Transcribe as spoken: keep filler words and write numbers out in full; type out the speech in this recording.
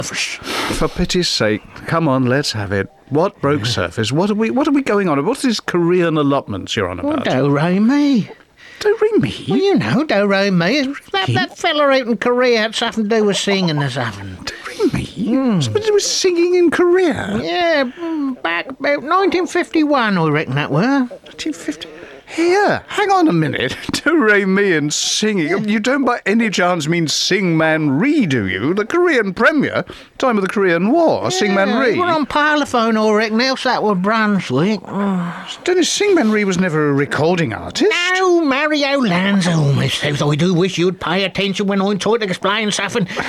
surface. For pity's sake, come on, let's have it. What broke surface? What are we What are we going on about? What's this Korean allotments you're on Oh, about? do-re-mi. Do-re-mi? Well, you know, do-re-mi. That, that fella out in Korea had something to do with singing or something. Do-re-mi? Somebody was singing in Korea? Yeah, mm, back about nineteen fifty-one, I reckon that were. nineteen fifty. Here, hang on a minute. Do-re-mi and singing. You don't by any chance mean Sing Man Rhee, do you? The Korean premier, time of the Korean War, Sing Man Rhee. We're on parlophone, I reckon, else that were Brunswick. Oh. Dennis, Sing Man Rhee was never a recording artist. No, Mario Lanza, Miss House, I do wish you'd pay attention when I'm trying to explain something.